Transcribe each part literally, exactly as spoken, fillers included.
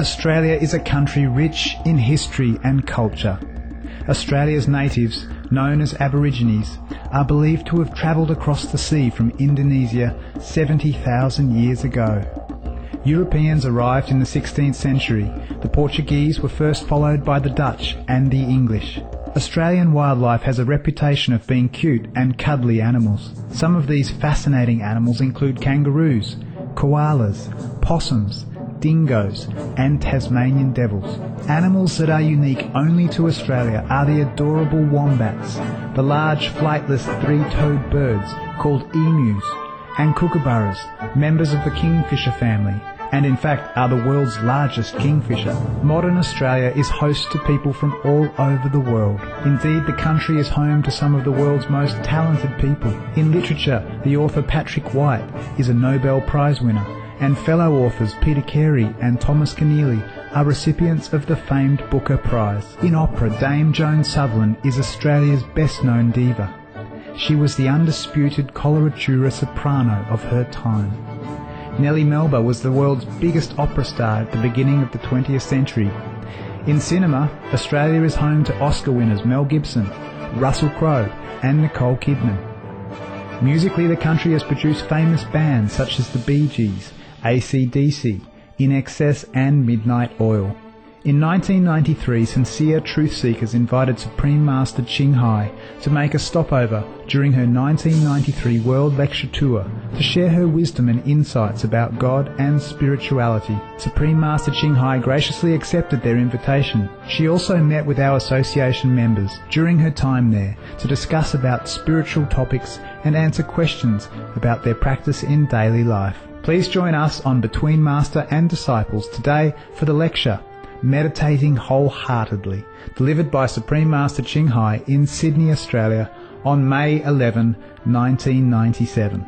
Australia is a country rich in history and culture. Australia's natives, known as Aborigines, are believed to have travelled across the sea from Indonesia seventy thousand years ago. Europeans arrived in the sixteenth century. The Portuguese were first followed by the Dutch and the English. Australian wildlife has a reputation of being cute and cuddly animals. Some of these fascinating animals include kangaroos, koalas, possums, dingoes and Tasmanian devils. Animals that are unique only to Australia are the adorable wombats, the large flightless three-toed birds called emus, and kookaburras, members of the kingfisher family, and in fact are the world's largest kingfisher. Modern Australia is host to people from all over the world. Indeed, the country is home to some of the world's most talented people. In literature, the author Patrick White is a Nobel Prize winner, and fellow authors Peter Carey and Thomas Keneally are recipients of the famed Booker Prize. In opera, Dame Joan Sutherland is Australia's best-known diva. She was the undisputed coloratura soprano of her time. Nellie Melba was the world's biggest opera star at the beginning of the twentieth century. In cinema, Australia is home to Oscar winners Mel Gibson, Russell Crowe and Nicole Kidman. Musically, the country has produced famous bands such as the Bee Gees, A C D C, In Excess and Midnight Oil. In nineteen ninety-three, sincere truth seekers invited Supreme Master Ching Hai to make a stopover during her nineteen ninety-three World Lecture Tour to share her wisdom and insights about God and spirituality. Supreme Master Ching Hai graciously accepted their invitation. She also met with our association members during her time there to discuss about spiritual topics and answer questions about their practice in daily life. Please join us on Between Master and Disciples today for the lecture Meditating Wholeheartedly, delivered by Supreme Master Ching Hai in Sydney, Australia on May eleventh, nineteen ninety-seven.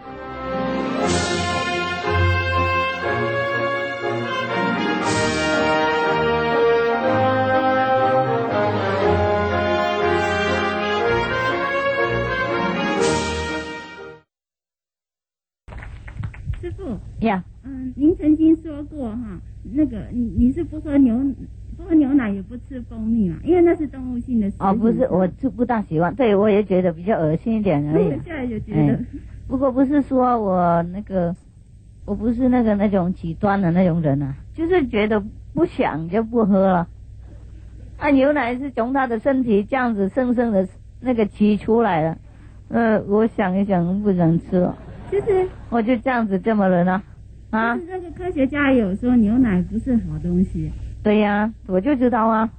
师父呀， 嗯，您曾经说过哈，那个你你是不喝牛不喝牛奶也不吃蜂蜜嘛，因为那是动物性的食品。 哦，不是，我就不大喜欢，对我也觉得比较恶心一点而已。 现在就觉得、 哎，不过不是说我那个，我不是那个那种极端的那种人啊，就是觉得不想就不喝了。啊，牛奶是从他的身体这样子生生的那个挤出来的，呃，我想一想不想吃了。 其实我就这样子这么人啊，啊， 就是那个科学家也有说牛奶不是好东西。 对呀、啊，我就知道啊。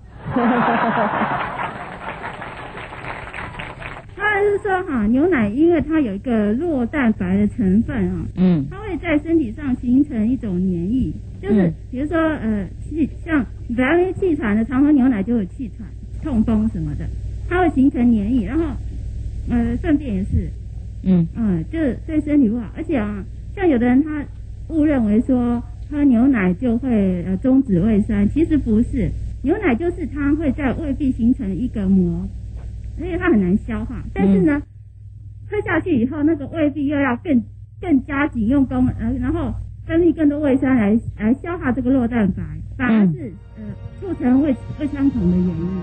他是说哈，牛奶因为它有一个酪蛋白的成分啊， 嗯， 它会在身体上形成一种黏液，就是、嗯、比如说呃气像本来气喘的常喝牛奶就有气喘、痛风什么的，它会形成黏液，然后呃粪便也是。 嗯嗯，就是对身体不好，而且啊，像有的人他误认为说喝牛奶就会呃终止胃酸，其实不是，牛奶就是它会在胃壁形成一个膜，而且它很难消化，但是呢，嗯、喝下去以后，那个胃壁又要更更加紧用功，呃，然后分泌更多胃酸来来消化这个酪蛋白，反而是、嗯、呃促成胃胃穿孔的原因。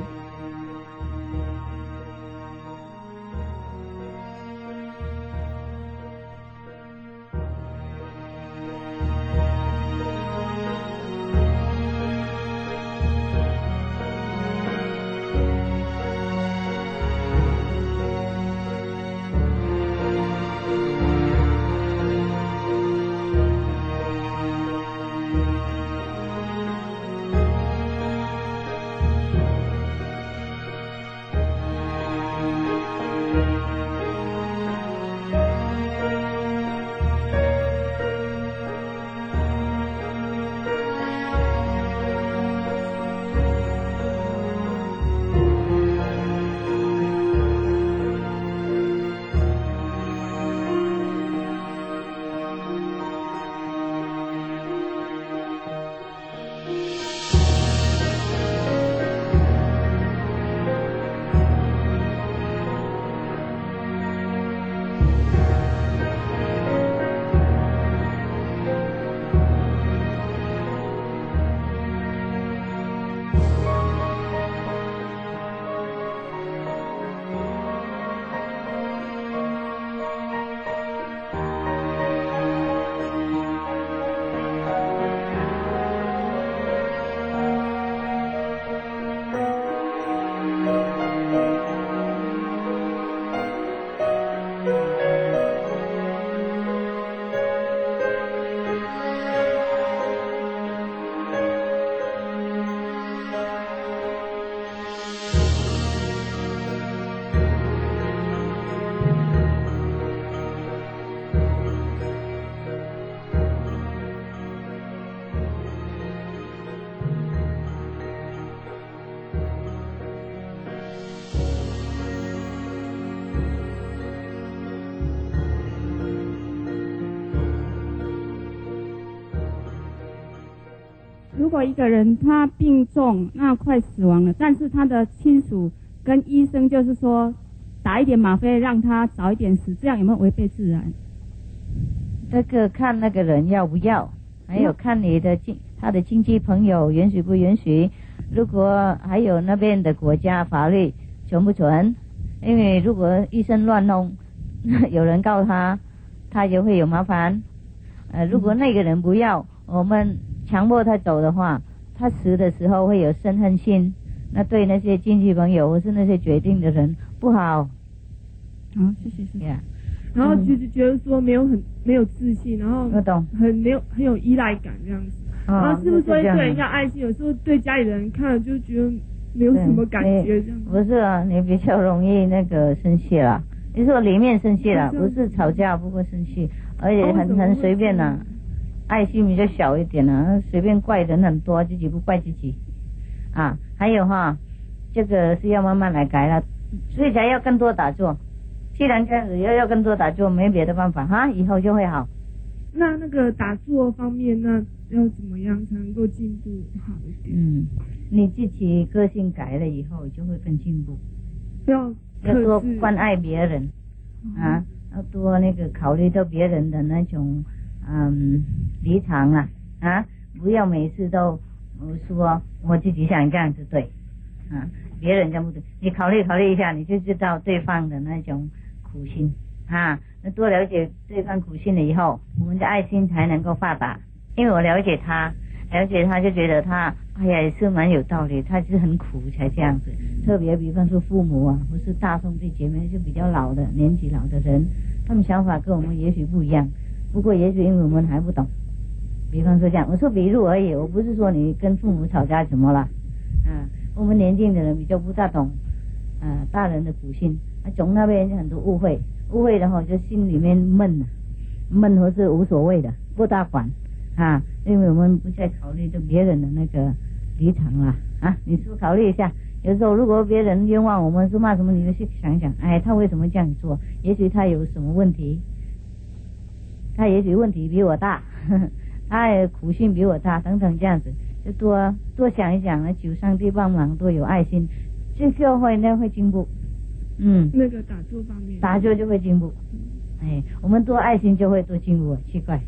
如果一个人他病重，那快死亡了，但是他的亲属跟医生就是说打一点吗啡让他早一点死，这样有没有违背自然？ 这个看那个人要不要，还有看你的经他的亲戚朋友允许不允许，如果还有那边的国家法律准不准，因为如果医生乱弄，有人告他，他就会有麻烦。呃，如果那个人不要，我们强迫他走的话，他死的时候会有深恨心，那对那些亲戚朋友或是那些决定的人不好。 好，谢谢谢谢。 Yeah. 然后其实觉得说没有很没有自信，然后我懂， 很没有很有依赖感这样子。 哦、 然后是不是说对人家爱心，有时候对家里人看了就觉得没有什么感觉这样子？ 不是啊，你比较容易那个生气了。你说里面生气了，不是吵架，不过生气，而且很、哦、很随便呐、啊，爱心比较小一点啊，随便怪人很多，自己不怪自己啊。还有哈，这个是要慢慢来改了，所以才要更多打坐。既然这样子，要要更多打坐，没别的办法哈，以后就会好。 那那个打坐方面，那要怎么样才能够进步好一点？ 嗯，你自己个性改了以后，就会更进步。 要要多关爱别人、嗯、啊，要多那个考虑到别人的那种嗯立场啊啊，不要每次都说我自己想这样子对啊，别人这样不对，你考虑考虑一下，你就知道对方的那种苦心啊。那多了解对方苦心了以后，我们的爱心才能够发达。因为我了解他，了解他就觉得他哎呀也是蛮有道理，他是很苦才这样子。特别比方说父母啊，或是大兄弟姐妹，就比较老的年纪老的人，他们想法跟我们也许不一样，不过也许因为我们还不懂。比方说这样，我说比如而已，我不是说你跟父母吵架怎么了啊，我们年轻的人比较不大懂啊大人的苦心，啊总那边就很多误会，误会然后就心里面闷了，闷或是无所谓的，不大管啊，因为我们不再考虑到别人的那个立场了啊，你是不是考虑一下？有时候如果别人冤枉我们是骂什么，你就去想想，哎，他为什么这样做？也许他有什么问题，他也许问题比我大，呵呵，他也苦心比我大，等等这样子，就多多想一想，求上帝帮忙，多有爱心，这就会呢会进步。嗯， 那个打坐方面， 打坐就会进步。哎，我们多爱心就会多进步，奇怪。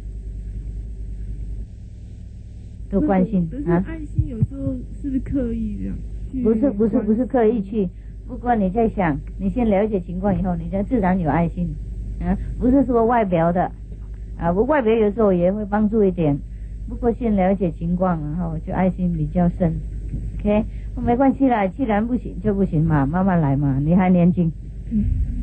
多关心可是爱心有时候是不是刻意这样？ 不是不是不是刻意去，不过你在想，你先了解情况以后，你就自然有爱心，啊，不是说外表的，啊，我外表有时候也会帮助一点，不过先了解情况，然后就爱心比较深 ，OK， 没关系啦，既然不行就不行嘛，慢慢来嘛，你还年轻。 嗯、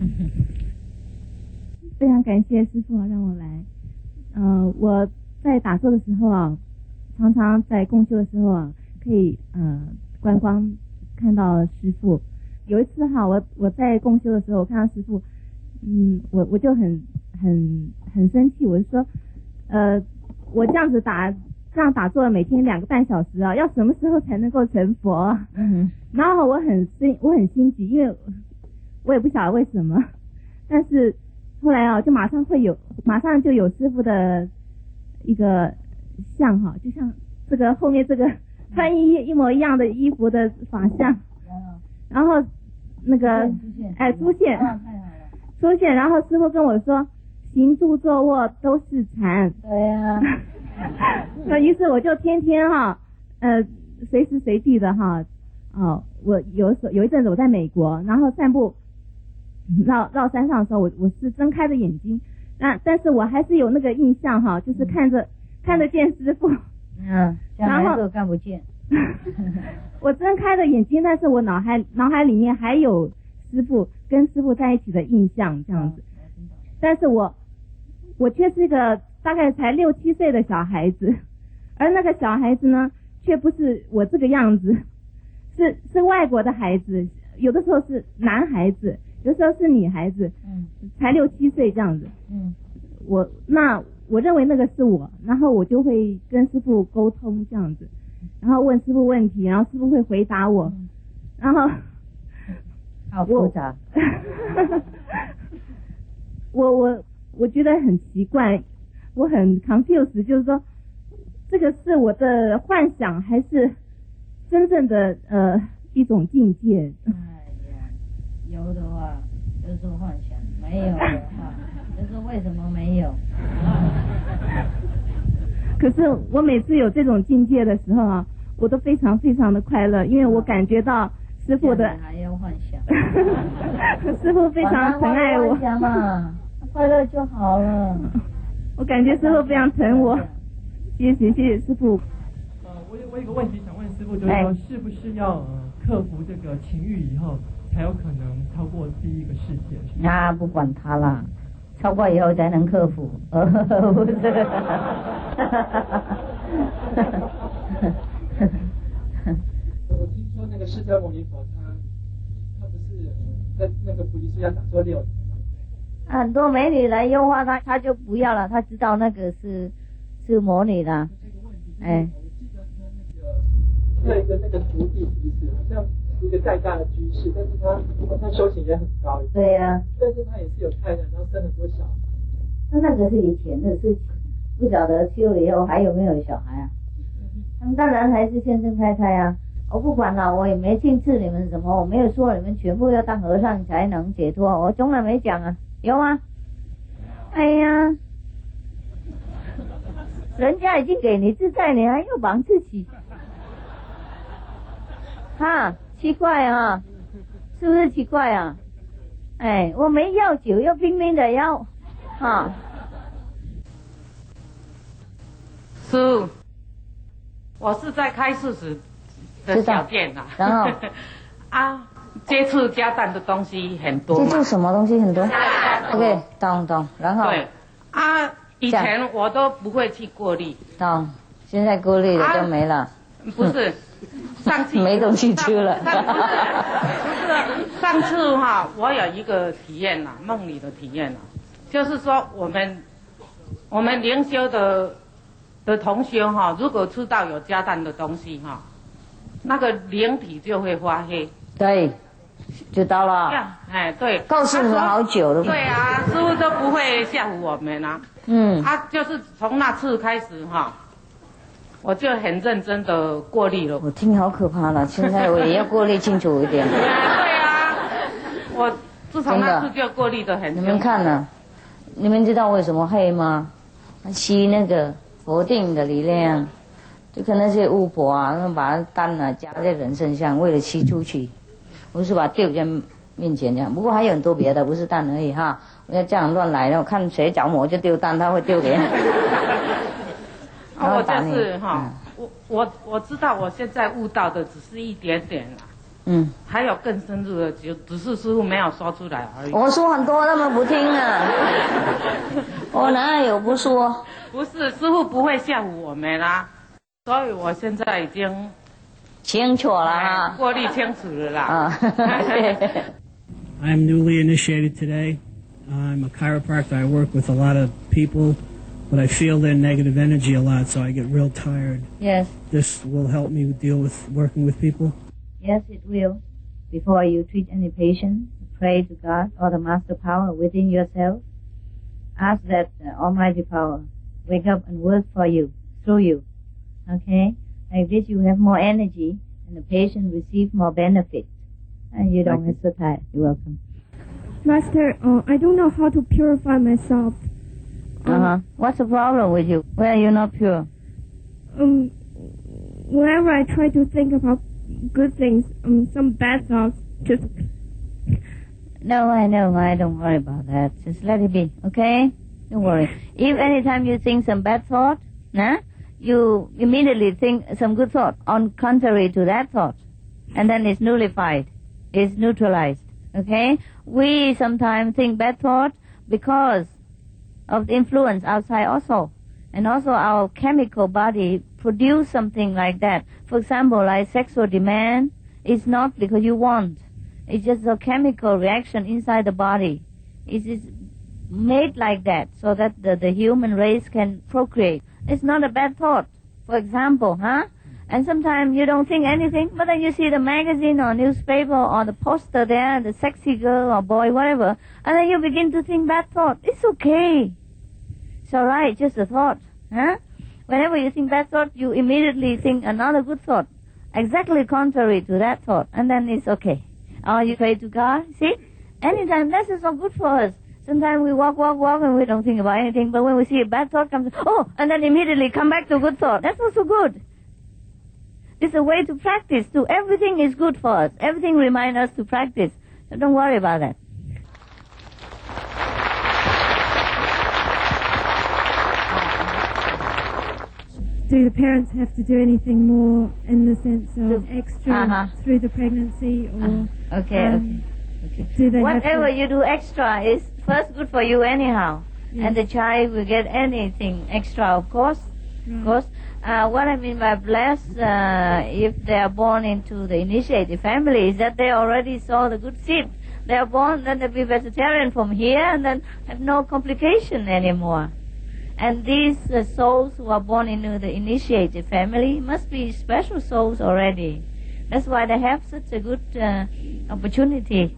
非常感谢师父让我来，呃，我在打坐的时候啊。常常在共修的时候啊，可以呃观光看到师父。有一次哈，我我在共修的时候，我看到师父，嗯，我我就很很很生气，我就说，呃，我这样子打这样打坐了每天两个半小时啊，要什么时候才能够成佛啊？嗯，然后我很心我很心急，因为我也不晓得为什么，但是后来啊，就马上会有马上就有师父的一个。像哈，就像这个后面这个穿一一模一样的衣服的法相，然后那个哎出现，出现，然后师父跟我说，行住坐卧都是禅。 对呀、啊。 那于是我就天天哈，呃，随时随地的哈，哦，我有时有一阵子我在美国，然后散步绕绕山上的时候，我我是睁开着眼睛，那但是我还是有那个印象哈，就是看着。嗯看得见师父， 嗯，然后看不见。 我睁开了眼睛，但是我脑海脑海里面还有师父跟师父在一起的印象这样子，嗯、但是我我却是一个大概才六七岁的小孩子，而那个小孩子呢，却不是我这个样子，是是外国的孩子，有的时候是男孩子，有的时候是女孩子，嗯，才六七岁这样子，嗯，我那。我认为那个是我，然后我就会跟师父沟通这样子，然后问师父问题，然后师父会回答我，嗯、然后好复杂。 我我我觉得很奇怪，我很 confused， 就是说这个是我的幻想，还是真正的呃一种境界？ 哎呀，有的话就是幻想，没有的话就是为什么没有？ 可是我每次有这种境界的时候啊，我都非常非常的快乐，因为我感觉到师父的还要幻想， 师父非常疼爱我， 幻想嘛，快乐就好了。 我感觉师父非常疼我，谢谢谢谢师父。 呃，我有我有个问题想问师父，就是说是不是要呃克服这个情欲以后，才有可能超过第一个世界？ 那不管他啦，超过以后才能克服，呃，不是。 我听说那个释迦牟尼佛他他不是在那个菩提树下打坐六年吗？ 很多美女来诱惑他，他就不要了，他知道那个是是魔女的。哎， 我记得他那个他有一个那个徒弟，是不是好像一个在家的居士，但是他好像修行也很高。 对呀、啊。 但是他也是有太太，然后生很多小孩。 那那个是以前的事情，不晓得修了以后还有没有小孩啊？他们当然还是先生太太啊。我不管了，我也没禁止你们什么，我没有说你们全部要当和尚才能解脱，我从来没讲啊，有吗？哎呀，人家已经给你自在，你还要绑自己，哈，奇怪啊，是不是奇怪啊？哎，我没要酒，要拼命的要，哈。 师，我是在开市时的小店啊， 然后啊，接触加蛋的东西很多嘛。 接触什么东西很多 ？OK， 懂懂。然后对啊，以前我都不会去过滤。 懂，现在过滤了就没了。 啊、不是，上次没东西吃了。 不是，上次哈，我有一个体验呐、啊，梦里的体验呐、啊，就是说我们我们灵修的的同学哈，如果吃到有加蛋的东西哈。那个灵体就会发黑， 对，知道了。 哎，对， 告诉你们好久了。 对啊，师父都不会吓唬我们啊。嗯。啊，就是从那次开始哈，我就很认真的过滤了。 我听好可怕了，现在我也要过滤清楚一点。 对啊，我自从那次就过滤的很。 你们看呢？你们知道为什么黑吗？吸那个佛定的力量。就跟那些巫婆啊，他们把蛋啊加在人身上，为了吸出去，不是把它丢在面前这样。不过还有很多别的，不是蛋而已哈。不要这样乱来，我看谁着魔就丢蛋，他会丢给你。 啊，我就是哈，我我我知道，我现在悟到的只是一点点啦。嗯。还有更深入的，就只是师父没有说出来而已。 我说很多，他们不听啊。我哪有不说？ 不是，师父不会吓唬我们啦。所以我现在已经清楚了哈， 过滤清楚了啦。 I'm newly initiated today. I'm a chiropractor. I work with a lot of people, but I feel their negative energy a lot, so I get real tired. Yes. This will help me deal with working with people? Yes, it will. Before you treat any patient, pray to God or the master power within yourself. Ask that uh, almighty power wake up and work for you, through you. Okay? Like this you have more energy and the patient receives more benefit. And you don't get so tired. You're welcome. Master, uh, I don't know how to purify myself. Um, uh-huh. What's the problem with you? Why are you not pure? Um, whenever I try to think about good things, um, some bad thoughts just... No, I know. I don't worry about that. Just let it be, okay? Don't worry. If anytime you think some bad thought, nah, you immediately think some good thought on contrary to that thought. And then it's nullified. It's neutralized. Okay? We sometimes think bad thought because of the influence outside also. And also our chemical body produce something like that. For example, like sexual demand is not because you want. It's just a chemical reaction inside the body. It is made like that so that the, the human race can procreate. It's not a bad thought, for example, huh? And sometimes you don't think anything, but then you see the magazine or newspaper or the poster there, the sexy girl or boy, whatever, and then you begin to think bad thought. It's okay. It's all right, just a thought, huh? Whenever you think bad thought, you immediately think another good thought, exactly contrary to that thought, and then it's okay. Or you pray to God. See, anytime this is not good for us. Sometimes we walk, walk, walk, and we don't think about anything. But when we see a bad thought comes, oh, and then immediately come back to good thought. That's also good. It's a way to practice. To everything is good for us. Everything reminds us to practice. So don't worry about that. Do the parents have to do anything more in the sense of To- extra uh-huh. through the pregnancy, or Okay, um, okay. do they Whatever have to, you do extra is first good for you anyhow. Yes. And the child will get anything extra, of course. Of Right. course. Uh, what I mean by blessed, uh, if they are born into the initiated family, is that they already saw the good seed. They are born, then they'll be vegetarian from here, and then have no complication anymore. And these uh, souls who are born into the initiated family must be special souls already. That's why they have such a good uh, opportunity.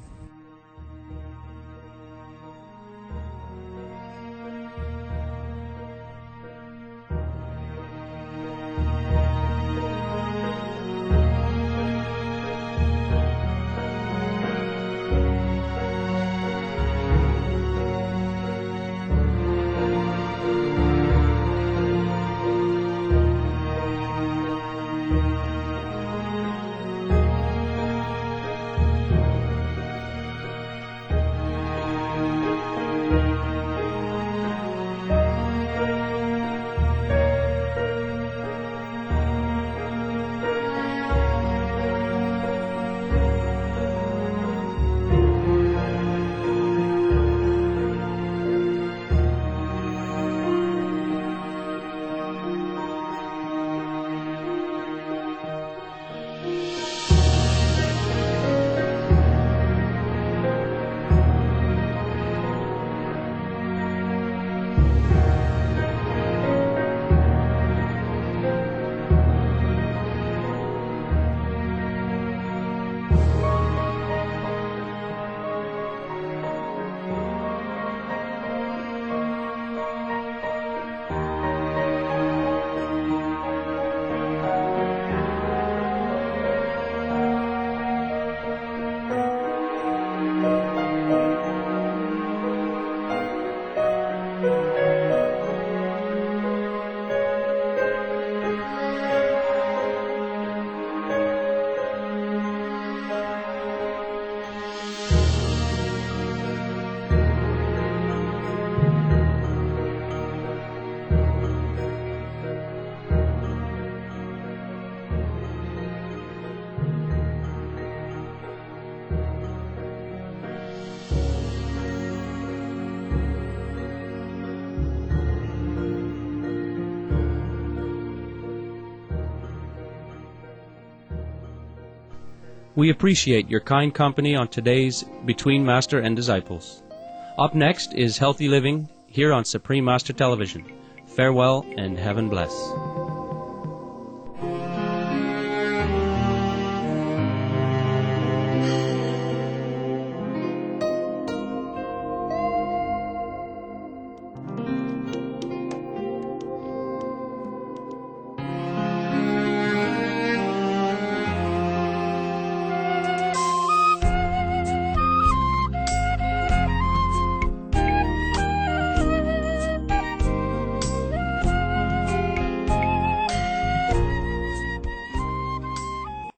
We appreciate your kind company on today's Between Master and Disciples. Up next is Healthy Living here on Supreme Master Television. Farewell and heaven bless.